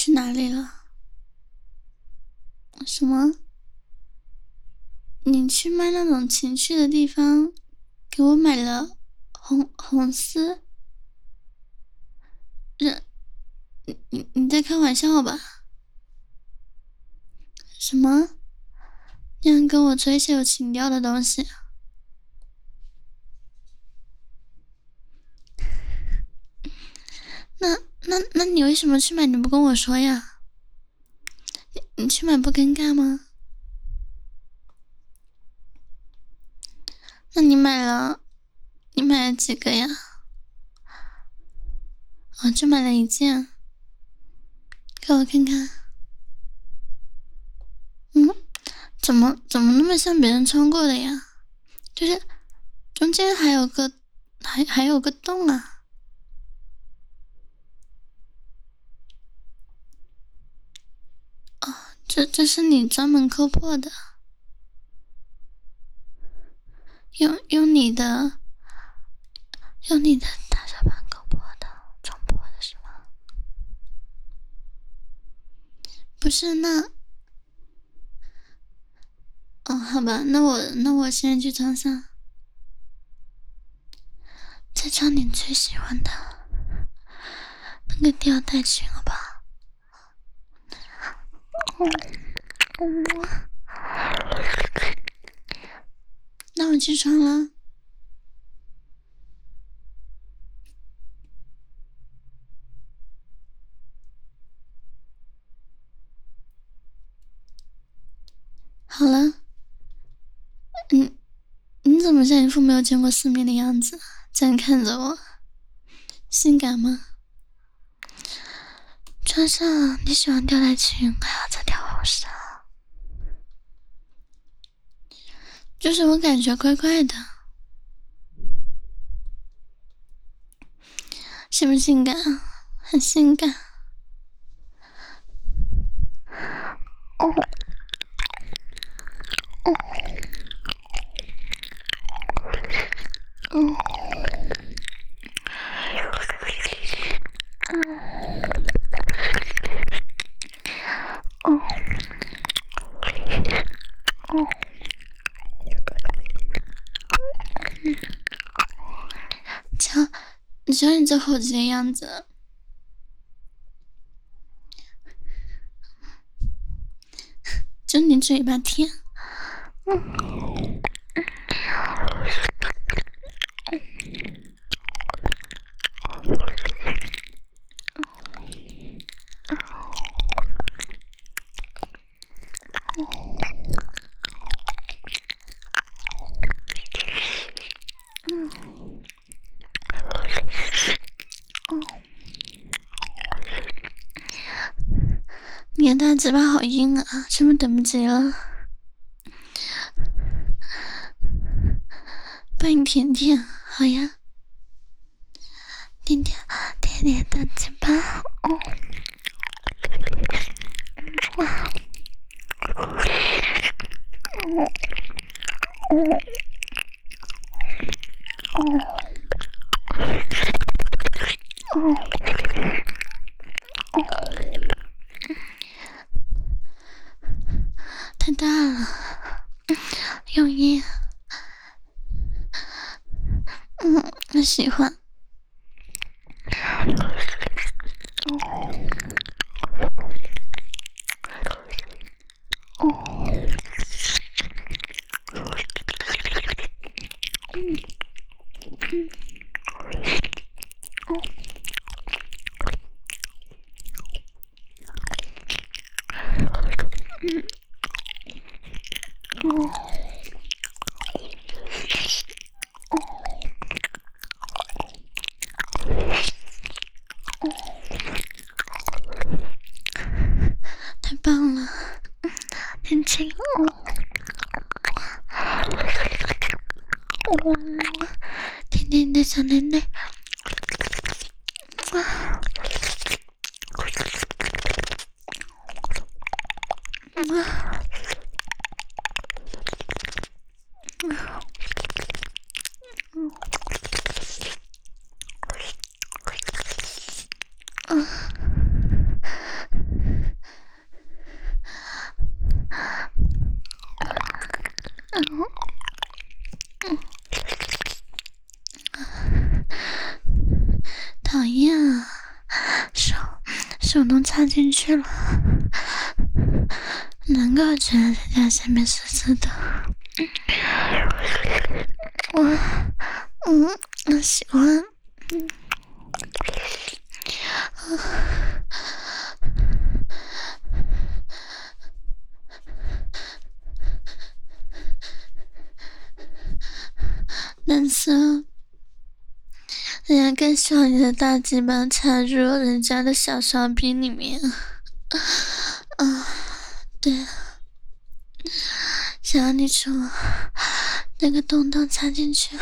去哪里了？什么？你去卖那种情趣的地方，给我买了红丝？这你在开玩笑吧？什么？竟然跟我吹一些有情调的东西？那你为什么去买？你不跟我说呀？你去买不尴尬吗？那你买了几个呀？哦，就买了一件，给我看看。嗯，怎么那么像别人穿过的呀？就是中间还有个洞啊！这是你专门抠破的，用你的大小盘抠破的，撞破的是吗？不是哦，好吧，那我现在去穿上，再穿你最喜欢的那个吊带裙，好吧？那我去穿了。好了，你怎么像一副没有见过世面的样子，这样看着我，性感吗？穿上你喜欢吊带裙，还要再挑后衫，就是我感觉怪怪的，性不性感？很性感。哦哦哦哦！瞧，你这猴急的样子，就你嘴巴甜。你的大嘴巴好硬啊，是不是等不及了？帮你舔舔，好呀，舔舔舔舔大嘴巴，哦，哇，太大了，用力，我喜欢。太棒了，天晴，甜甜的小奶奶， 手动插进去了，难怪我觉得在家下面湿湿的。我喜欢。但是，人家更喜欢你的大鸡巴插入人家的小烧逼里面。对，想让你从那个洞洞插进去。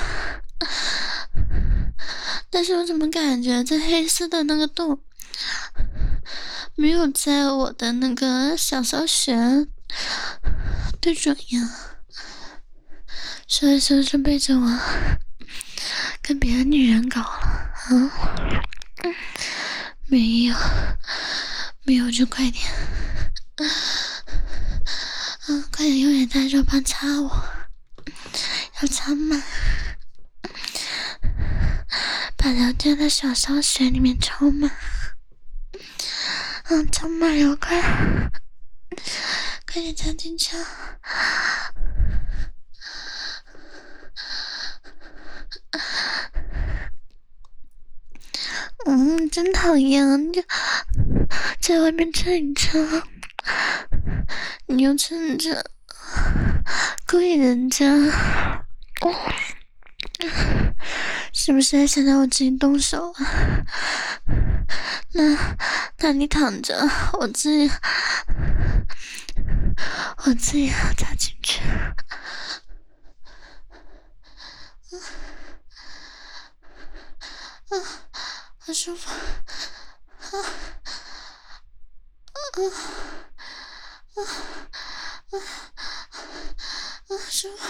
但是我怎么感觉这黑色的那个洞没有在我的那个小骚穴对准呀？所以说是背着我跟别的女人搞了啊？没有就快点，快点用点大肉棒插我，要插满，把梁家的小骚穴里面充满，充满然后快点插进去。真讨厌啊！你在外面蹭着，你又蹭着勾引人家，是不是还想让我自己动手啊？那你躺着，我自己要插进去。好舒服，舒服。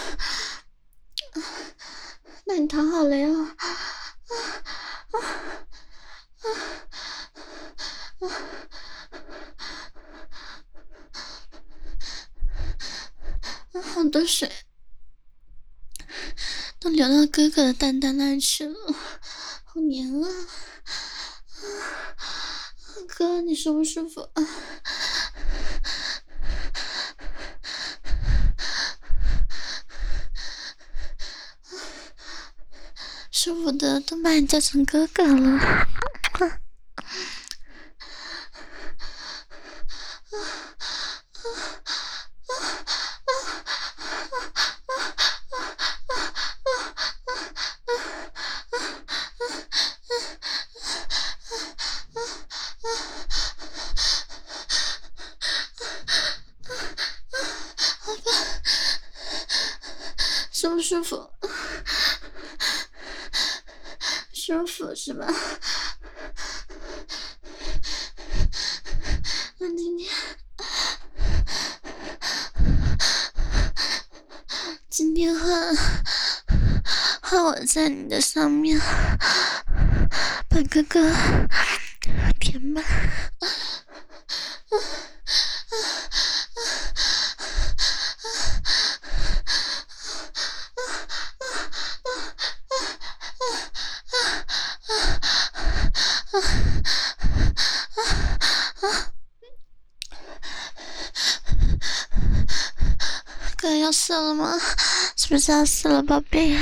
那你躺好了呀？好多水都流到哥哥的蛋蛋那里去了，好黏啊！哥，你舒不舒服啊？舒服的都把你叫成哥哥了。舒不舒服？舒服是吧？那今天换我在你的上面，把哥哥填满。哥要死了吗？是不是要死了，宝贝？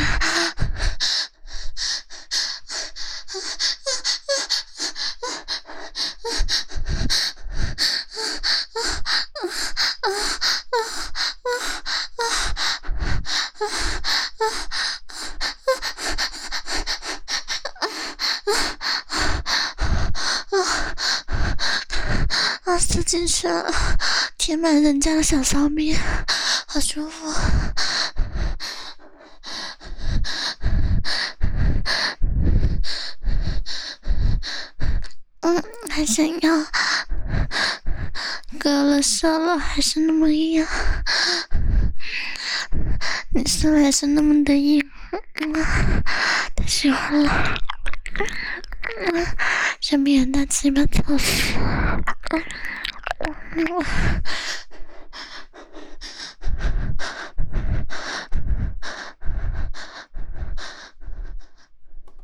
塞进去了，填满人家的小骚逼，好舒服。还想要，割了射了还是那么硬，你射还是那么的硬，太喜欢了，想被人大鸡巴操死。